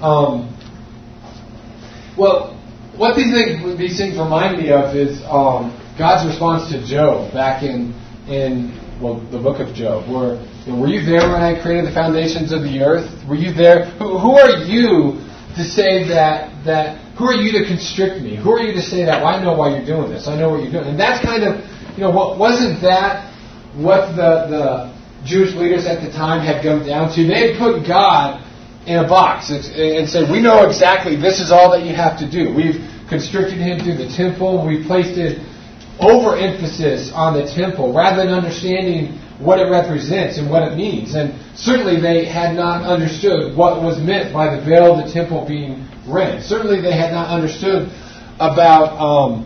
[SPEAKER 1] Well, what these things remind me of is God's response to Job back in the book of Job. Were you there when I created the foundations of the earth? Were you there? Who are you to say that? Who are you to constrict me? Who are you to say that? Well, I know why you're doing this. I know what you're doing. And that's kind of, wasn't that what the Jewish leaders at the time had come down to? They had put God in a box and said, we know exactly this is all that you have to do. We've constricted him through the temple. We've placed an overemphasis on the temple rather than understanding what it represents and what it means. And certainly they had not understood what was meant by the veil of the temple being rent. Certainly they had not understood about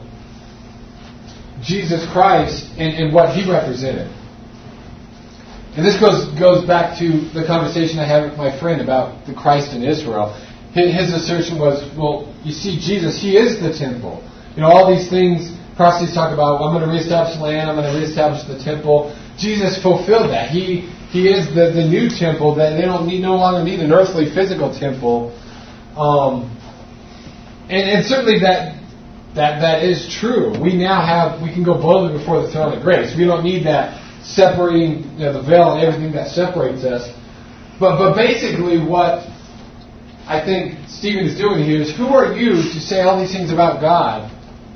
[SPEAKER 1] Jesus Christ and what he represented. And this goes back to the conversation I had with my friend about the Christ in Israel. His assertion was, well, you see, Jesus, he is the temple. All these things prophecies talk about, I'm going to reestablish the land, I'm going to reestablish the temple. Jesus fulfilled that. He is the new temple, that they no longer need an earthly physical temple. And certainly that is true. We can go boldly before the throne of grace. We don't need that separating the veil and everything that separates us. But basically what I think Stephen is doing here is, who are you to say all these things about God?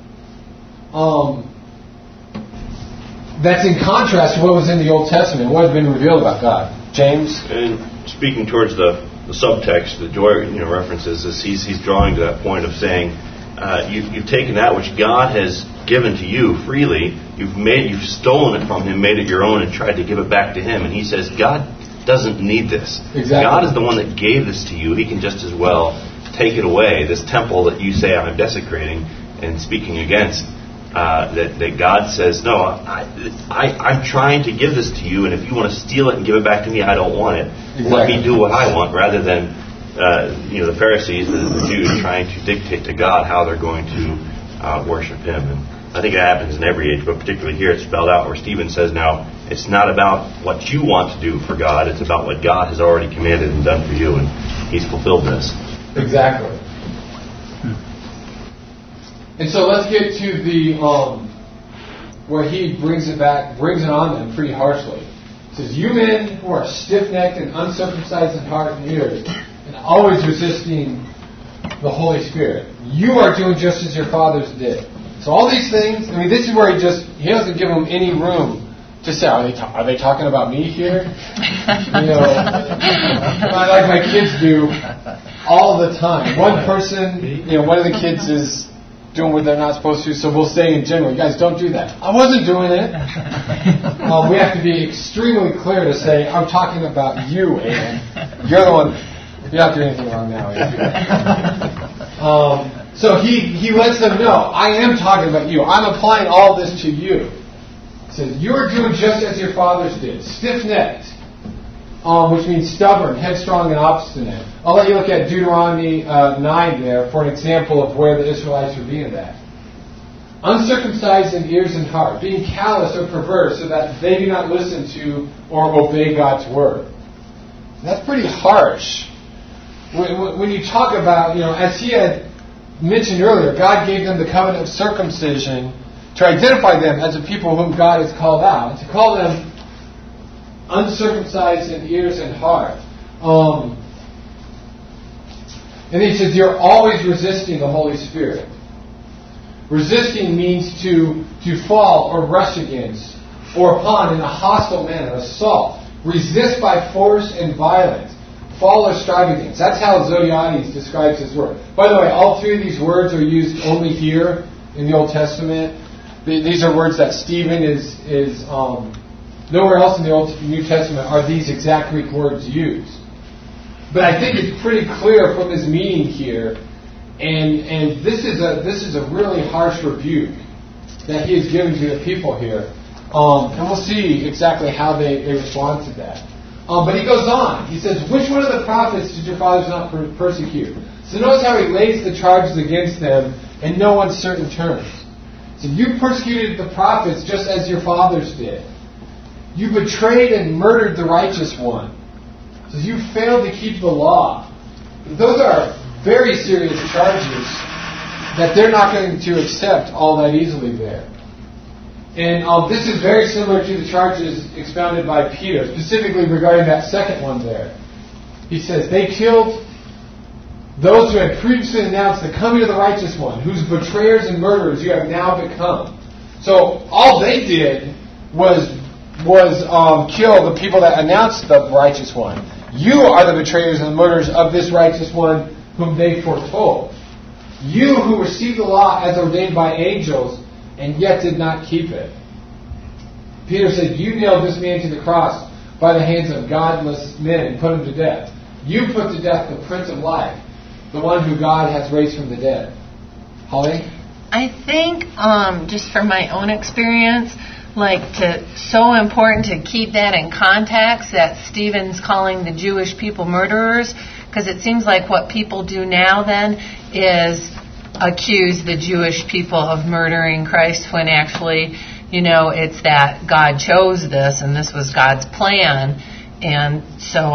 [SPEAKER 1] That's in contrast to what was in the Old Testament, what had been revealed about God. James?
[SPEAKER 8] And speaking towards the subtext that Joy references, is he's drawing to that point of saying, you've taken that which God has given to you freely, you've stolen it from him, made it your own, and tried to give it back to him. And he says, God doesn't need this.
[SPEAKER 1] Exactly. God
[SPEAKER 8] is the one that gave this to you. He can just as well take it away. This temple that you say I'm desecrating and speaking against, that God says, no, I'm trying to give this to you, and if you want to steal it and give it back to me, I don't want it. Exactly. Let me do what I want, rather than the Pharisees, the Jews, trying to dictate to God how they're going to worship him. And I think it happens in every age, but particularly here it's spelled out where Stephen says, now, it's not about what you want to do for God, it's about what God has already commanded and done for you, and he's fulfilled this.
[SPEAKER 1] Exactly. And so let's get to the where he brings it on them pretty harshly. He says, you men who are stiff-necked and uncircumcised in heart and ears, and always resisting the Holy Spirit, you are doing just as your fathers did. So all these things, this is where he doesn't give them any room to say, are they talking about me here? Like my kids do all the time. One person, one of the kids is doing what they're not supposed to, so we'll say in general, you guys don't do that. I wasn't doing it. We have to be extremely clear to say, I'm talking about you, Aiden. You're the one. You're not doing anything wrong now, Aiden. So he lets them know, I am talking about you. I'm applying all this to you. He says, you are doing just as your fathers did, stiff-necked, which means stubborn, headstrong, and obstinate. I'll let you look at Deuteronomy 9 there for an example of where the Israelites were being at. Uncircumcised in ears and heart, being callous or perverse so that they do not listen to or obey God's word. That's pretty harsh. When you talk about, as he had mentioned earlier, God gave them the covenant of circumcision to identify them as a people whom God has called out. And to call them uncircumcised in ears and heart. And he says, you're always resisting the Holy Spirit. Resisting means to fall or rush against or upon in a hostile manner, assault. Resist by force and violence. Fall or strive against. That's how Zodhiates describes his word. By the way, all three of these words are used only here in the Old Testament. These are words that Stephen is nowhere else in the New Testament are these exact Greek words used. But I think it's pretty clear from his meaning here, and this is a really harsh rebuke that he is giving to the people here. And we'll see exactly how they respond to that. But he goes on. He says, which one of the prophets did your fathers not persecute? So notice how he lays the charges against them in no uncertain terms. So you persecuted the prophets just as your fathers did. You betrayed and murdered the righteous one. So you failed to keep the law. Those are very serious charges that they're not going to accept all that easily there. And this is very similar to the charges expounded by Peter, specifically regarding that second one there. He says, they killed those who had previously announced the coming of the righteous one, whose betrayers and murderers you have now become. So all they did was kill the people that announced the righteous one. You are the betrayers and the murderers of this righteous one whom they foretold. You who received the law as ordained by angels and yet did not keep it. Peter said, you nailed this man to the cross by the hands of godless men and put him to death. You put to death the Prince of Life, the one who God has raised from the dead. Holly?
[SPEAKER 3] I think, just from my own experience, so important to keep that in context that Stephen's calling the Jewish people murderers, because it seems like what people do now then is accuse the Jewish people of murdering Christ when actually, it's that God chose this and this was God's plan. And so,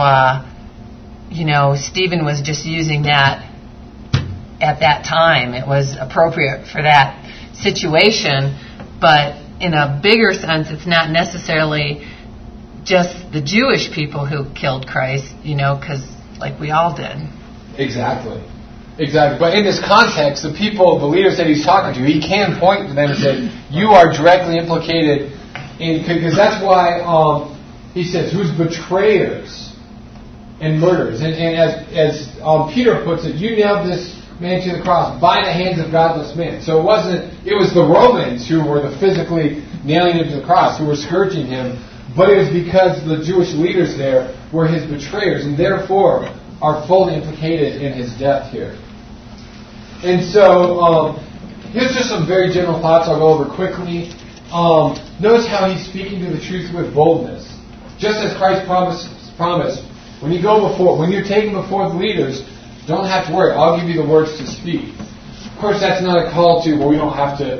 [SPEAKER 3] Stephen was just using that at that time. It was appropriate for that situation, but in a bigger sense, it's not necessarily just the Jewish people who killed Christ, because we all did.
[SPEAKER 1] Exactly. But in this context, the leaders that he's talking to, he can point to them and say, you are directly implicated because that's why he says, whose betrayers and murderers. And as Peter puts it, you nailed this man to the cross by the hands of godless men. So it was the Romans who were physically nailing him to the cross, who were scourging him, but it was because the Jewish leaders there were his betrayers and therefore are fully implicated in his death here. And so here's just some very general thoughts I'll go over quickly. Notice how he's speaking to the truth with boldness. Just as Christ promised, when you're taken before the leaders, don't have to worry. I'll give you the words to speak. Of course, that's not a call to, we don't have to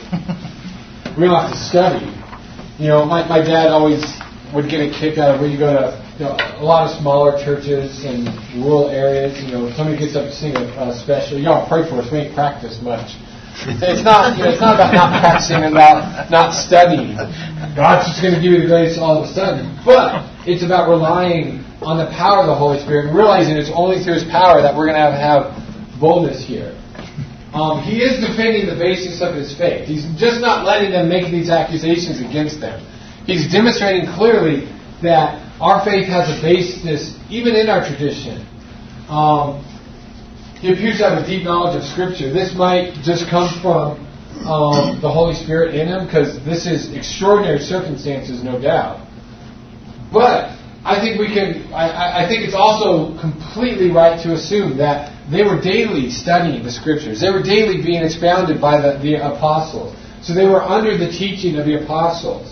[SPEAKER 1] study. My dad always would get a kick out of when you go to a lot of smaller churches and rural areas. Somebody gets up to sing a special. Y'all pray for us. We ain't practiced much. It's not about not practicing and about not studying. God's just going to give you the grace all of a sudden. But it's about relying on the power of the Holy Spirit and realizing it's only through His power that we're going to have boldness here. He is defending the basis of his faith. He's just not letting them make these accusations against them. He's demonstrating clearly that our faith has a basis even in our tradition. he appears to have a deep knowledge of Scripture. This might just come from the Holy Spirit in him, because this is extraordinary circumstances, no doubt. But I think I think it's also completely right to assume that they were daily studying the Scriptures. They were daily being expounded by the apostles. So they were under the teaching of the apostles.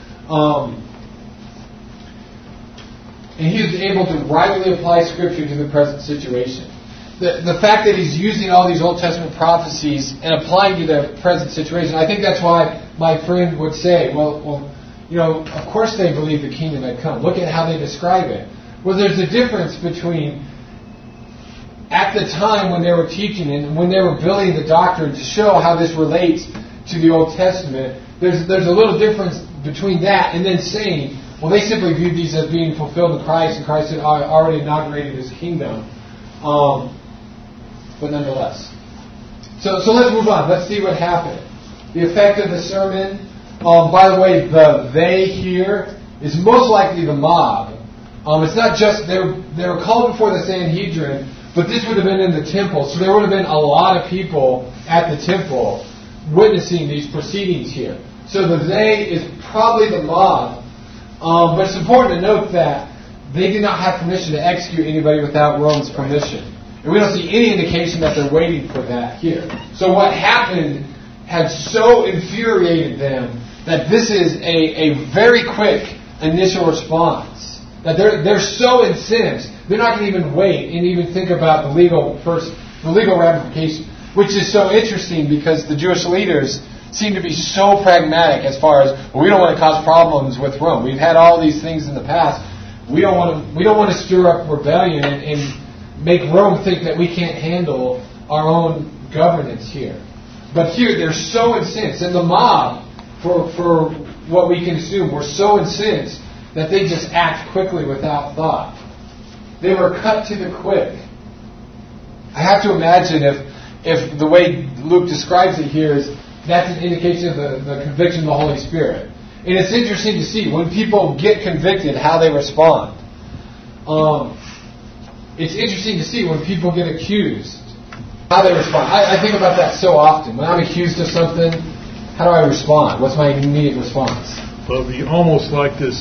[SPEAKER 1] And he was able to rightly apply Scripture to the present situation. The fact that he's using all these Old Testament prophecies and applying to the present situation, I think that's why my friend would say, well, of course they believe the kingdom had come. Look at how they describe it. Well, there's a difference between at the time when they were teaching and when they were building the doctrine to show how this relates to the Old Testament. There's a little difference between that and then saying, well, they simply viewed these as being fulfilled in Christ, and Christ had already inaugurated His kingdom. But nonetheless. So let's move on. Let's see what happened. The effect of the sermon. By the way, the they here is most likely the mob. It's not just, they were called before the Sanhedrin, but this would have been in the temple. So there would have been a lot of people at the temple witnessing these proceedings here. So the they is probably the mob. But it's important to note that they did not have permission to execute anybody without Rome's permission. And we don't see any indication that they're waiting for that here. So what happened had so infuriated them that this is a very quick initial response. That they're so incensed, they're not going to even wait and even think about the legal ramifications. Which is so interesting because the Jewish leaders seem to be so pragmatic as far as, well, we don't want to cause problems with Rome. We've had all these things in the past. We don't want to stir up rebellion and make Rome think that we can't handle our own governance here. But here they're so incensed, and the mob, for what we can assume, were so incensed that they just act quickly without thought. They were cut to the quick. I have to imagine if the way Luke describes it here is that's an indication of the conviction of the Holy Spirit. And it's interesting to see when people get convicted how they respond. It's interesting to see when people get accused how they respond. I think about that so often. When I'm accused of something, how do I respond? What's my immediate response?
[SPEAKER 7] Well, it'd be almost like this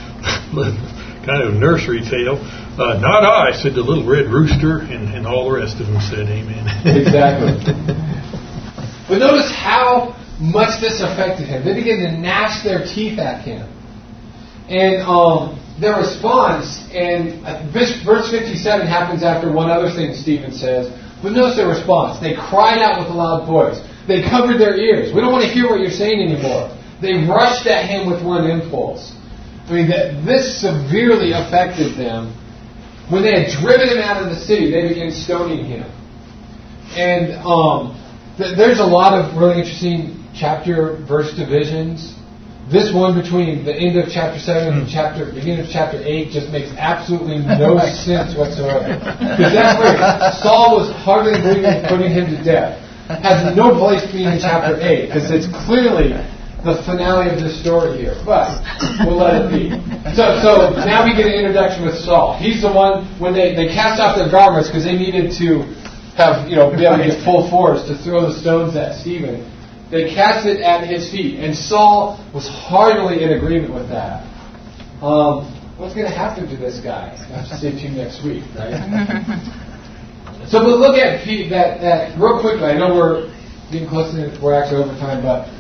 [SPEAKER 7] kind of nursery tale. Not I, said the little red rooster, and all the rest of them said amen.
[SPEAKER 1] Exactly. But notice how much this affected him. They began to gnash their teeth at him. And their response, and verse 57 happens after one other thing Stephen says, but notice their response. They cried out with a loud voice. They covered their ears. We don't want to hear what you're saying anymore. They rushed at him with one impulse. I mean, this severely affected them. When they had driven him out of the city, they began stoning him. And there's a lot of really interesting chapter-verse divisions. This one between the end of chapter 7 and beginning of chapter 8 just makes absolutely no sense whatsoever. Because that's where Saul was heartily believing in putting him to death. Has no place being in chapter 8, because it's clearly the finale of this story here. But we'll let it be. So now we get an introduction with Saul. He's the one, when they cast off their garments because they needed to have, be able to get full force to throw the stones at Stephen. They cast it at his feet. And Saul was heartily in agreement with that. What's going to happen to this guy? I'll have to stay tuned next week, right? So we'll look at that real quickly. I know we're getting close to it. We're actually over time, but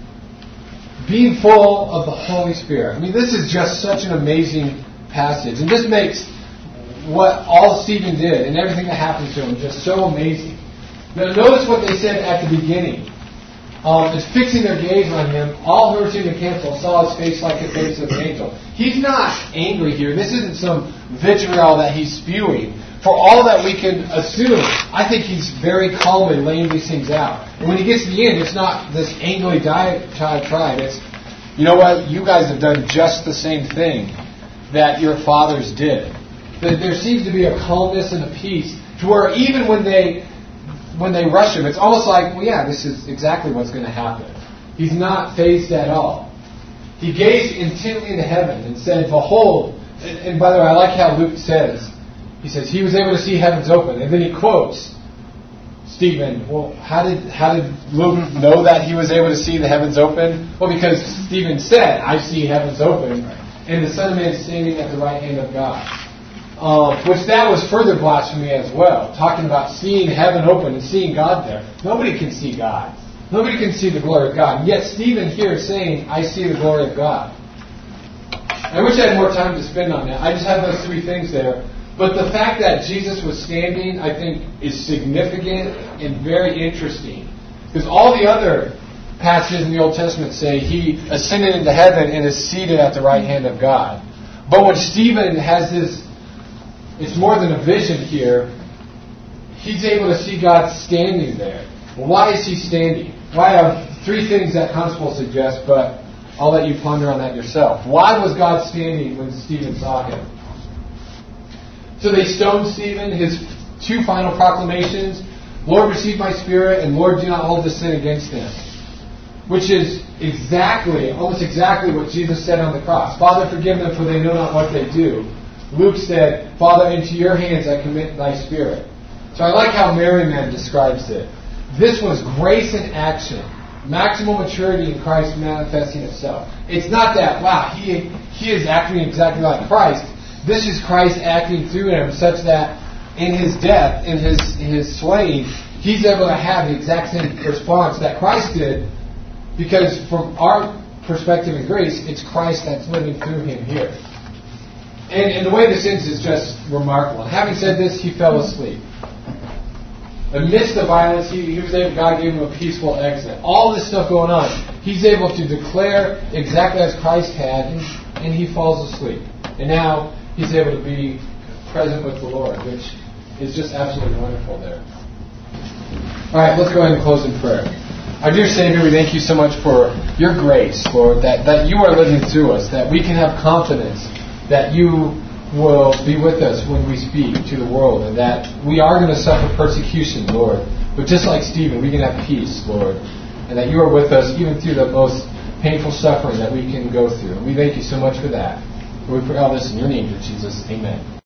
[SPEAKER 1] being full of the Holy Spirit. I mean, this is just such an amazing passage. And this makes what all Stephen did and everything that happened to him just so amazing. Now, notice what they said at the beginning. It's fixing their gaze on him. All who were seen in the camp saw his face like the face of an angel. He's not angry here. This isn't some vitriol that he's spewing. For all that we can assume, I think he's very calmly laying these things out. And when he gets to the end, it's not this angry diatribe. It's, you know what, you guys have done just the same thing that your fathers did. There seems to be a calmness and a peace to where even when they rush him, it's almost like, well, yeah, this is exactly what's going to happen. He's not fazed at all. He gazed intently into heaven and said, behold, and by the way, I like how Luke says, he says, he was able to see heavens open. And then he quotes Stephen, well, how did Luke know that he was able to see the heavens open? Well, because Stephen said, I see heavens open, and the Son of Man standing at the right hand of God. Which that was further blasphemy as well, talking about seeing heaven open and seeing God there. Nobody can see God. Nobody can see the glory of God. And yet Stephen here is saying, I see the glory of God. I wish I had more time to spend on that. I just have those three things there. But the fact that Jesus was standing, I think, is significant and very interesting. Because all the other passages in the Old Testament say he ascended into heaven and is seated at the right hand of God. But when Stephen has this, it's more than a vision here, he's able to see God standing there. Well, why is he standing? Well, I have three things that Constable suggests, but I'll let you ponder on that yourself. Why was God standing when Stephen saw him? So they stoned Stephen. His two final proclamations, Lord, receive my spirit, and Lord, do not hold this sin against them. Which is almost exactly what Jesus said on the cross. Father, forgive them, for they know not what they do. Luke said, Father, into your hands I commit thy spirit. So I like how Merriman describes it. This was grace in action. Maximum maturity in Christ manifesting itself. It's not that, wow, he is acting exactly like Christ. This is Christ acting through him such that in his death, in his slaying, he's able to have the exact same response that Christ did, because from our perspective in grace, it's Christ that's living through him here. And the way this ends is just remarkable. And having said this, he fell asleep. Amidst the violence, God gave him a peaceful exit. All this stuff going on, he's able to declare exactly as Christ had, and he falls asleep. And now he's able to be present with the Lord, which is just absolutely wonderful there. All right, let's go ahead and close in prayer. Our dear Savior, we thank you so much for your grace, Lord, that you are living through us, that we can have confidence that you will be with us when we speak to the world, and that we are going to suffer persecution, Lord. But just like Stephen, we can have peace, Lord, and that you are with us even through the most painful suffering that we can go through. And we thank you so much for that. We pray all this in your name, Jesus. Amen.